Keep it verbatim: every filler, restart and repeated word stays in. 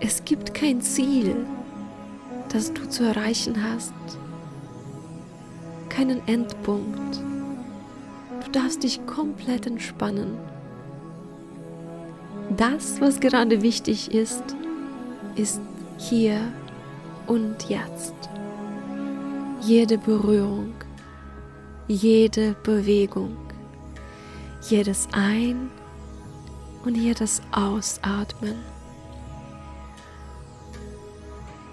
Es gibt kein Ziel, das du zu erreichen hast, keinen Endpunkt. Du darfst dich komplett entspannen. Das, was gerade wichtig ist, ist hier und jetzt. Jede Berührung, jede Bewegung, jedes Ein- und jedes Ausatmen.